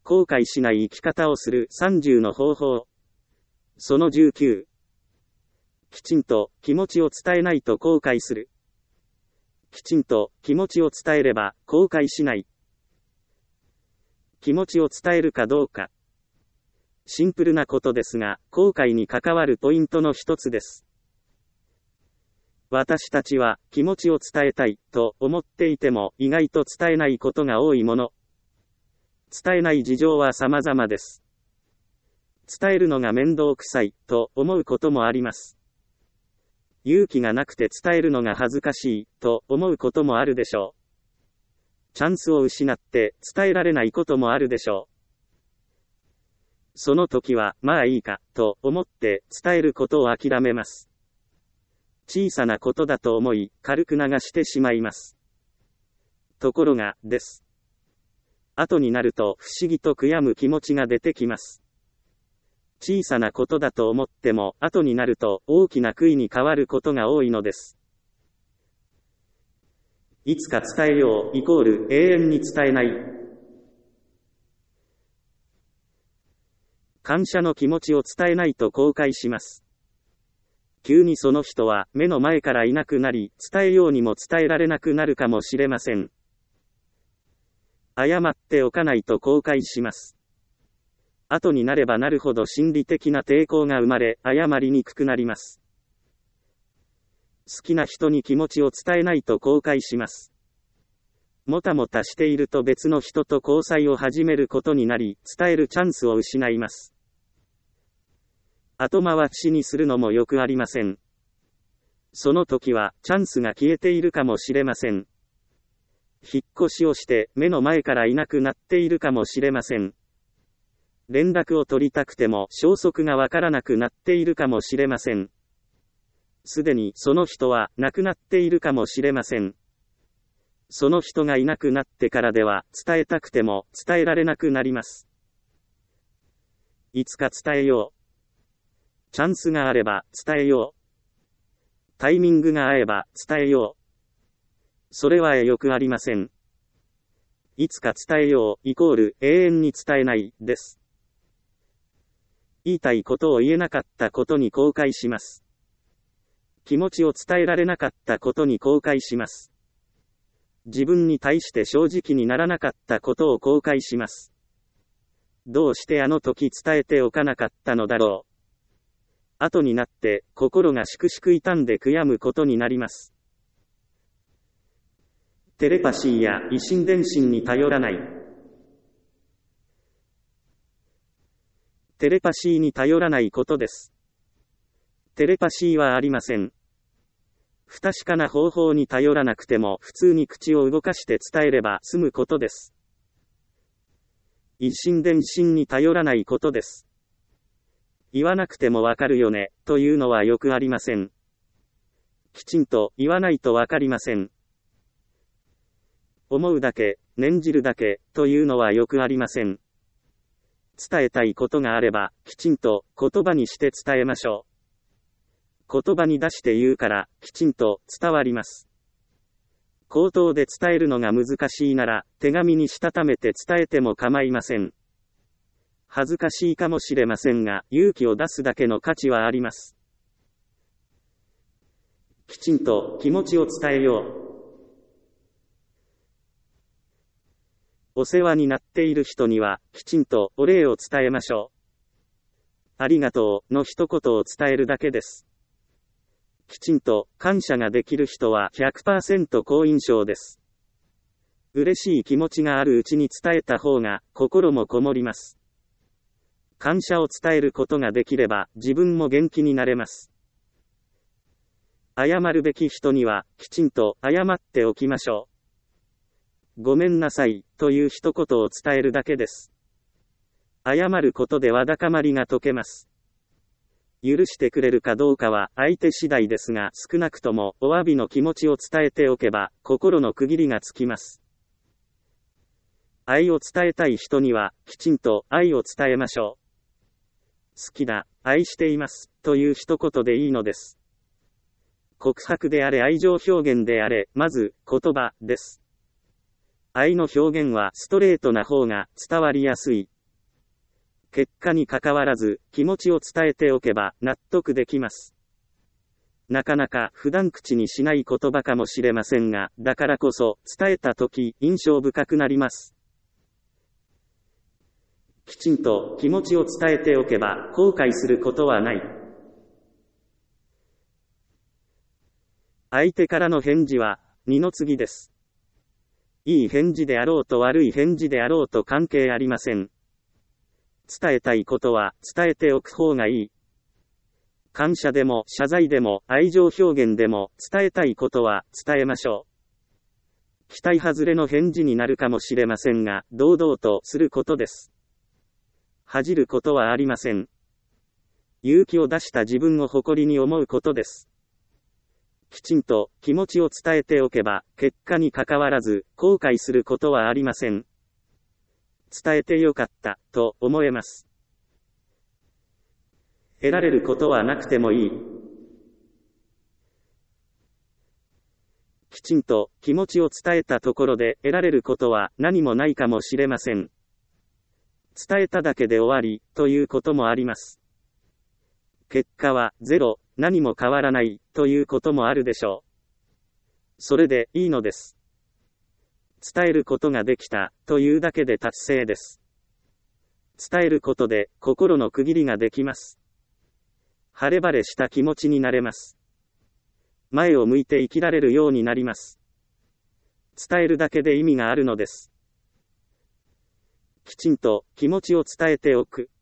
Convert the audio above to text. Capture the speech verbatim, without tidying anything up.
後悔しない生き方をするさんじゅうの方法。そのじゅうきゅう。きちんと気持ちを伝えないと後悔する。きちんと気持ちを伝えれば後悔しない。気持ちを伝えるかどうか。シンプルなことですが、後悔に関わるポイントの一つです。私たちは気持ちを伝えたいと思っていても意外と伝えないことが多いもの。伝えない事情は様々です。伝えるのが面倒くさいと思うこともあります。勇気がなくて伝えるのが恥ずかしいと思うこともあるでしょう。チャンスを失って伝えられないこともあるでしょう。その時はまあいいかと思って伝えることを諦めます。小さなことだと思い軽く流してしまいます。ところがです。後になると不思議と悔やむ気持ちが出てきます。小さなことだと思っても後になると大きな悔いに変わることが多いのです。いつか伝えようイコール永遠に伝えない。感謝の気持ちを伝えないと後悔します。急にその人は目の前からいなくなり、伝えようにも伝えられなくなるかもしれません。謝っておかないと後悔します。後になればなるほど心理的な抵抗が生まれ、謝りにくくなります。好きな人に気持ちを伝えないと後悔します。もたもたしていると別の人と交際を始めることになり、伝えるチャンスを失います。後回しにするのもよくありません。その時はチャンスが消えているかもしれません。引っ越しをして目の前からいなくなっているかもしれません。連絡を取りたくても消息がわからなくなっているかもしれません。すでにその人は亡くなっているかもしれません。その人がいなくなってからでは伝えたくても伝えられなくなります。いつか伝えよう。チャンスがあれば伝えよう。タイミングが合えば伝えよう。それはよくありません。いつか伝えようイコール永遠に伝えないです。言いたいことを言えなかったことに後悔します。気持ちを伝えられなかったことに後悔します。自分に対して正直にならなかったことを後悔します。どうしてあの時伝えておかなかったのだろう。後になって心がしくしく痛んで悔やむことになります。テレパシーや異心伝心に頼らない。テレパシーに頼らないことです。テレパシーはありません。不確かな方法に頼らなくても普通に口を動かして伝えれば済むことです。異心伝心に頼らないことです。言わなくてもわかるよね、というのはよくありません。きちんと言わないとわかりません。思うだけ、念じるだけ、というのはよくありません。伝えたいことがあれば、きちんと言葉にして伝えましょう。言葉に出して言うから、きちんと伝わります。口頭で伝えるのが難しいなら、手紙にしたためて伝えても構いません。恥ずかしいかもしれませんが、勇気を出すだけの価値はあります。きちんと気持ちを伝えよう。お世話になっている人には、きちんとお礼を伝えましょう。ありがとうの一言を伝えるだけです。きちんと感謝ができる人は ひゃくパーセント 好印象です。嬉しい気持ちがあるうちに伝えた方が心もこもります。感謝を伝えることができれば自分も元気になれます。謝るべき人にはきちんと謝っておきましょう。ごめんなさいという一言を伝えるだけです。謝ることでわだかまりが解けます。許してくれるかどうかは相手次第ですが、少なくともお詫びの気持ちを伝えておけば心の区切りがつきます。愛を伝えたい人にはきちんと愛を伝えましょう。好きだ、愛していますという一言でいいのです。告白であれ愛情表現であれ、まず言葉です。愛の表現はストレートな方が伝わりやすい結果に関わらず、気持ちを伝えておけば納得できます。なかなか普段口にしない言葉かもしれませんが、だからこそ伝えたとき印象深くなります。きちんと気持ちを伝えておけば後悔することはない。相手からの返事は二の次です。いい返事であろうと悪い返事であろうと関係ありません。伝えたいことは伝えておく方がいい。感謝でも謝罪でも愛情表現でも伝えたいことは伝えましょう。期待外れの返事になるかもしれませんが、堂々とすることです。恥じることはありません。勇気を出した自分を誇りに思うことです。きちんと気持ちを伝えておけば、結果に関わらず後悔することはありません。伝えてよかった、と思えます。得られることはなくてもいい。きちんと気持ちを伝えたところで得られることは何もないかもしれません。伝えただけで終わり、ということもあります。結果はゼロ、何も変わらない、ということもあるでしょう。それでいいのです。伝えることができた、というだけで達成です。伝えることで心の区切りができます。晴れ晴れした気持ちになれます。前を向いて生きられるようになります。伝えるだけで意味があるのです。きちんと気持ちを伝えておく。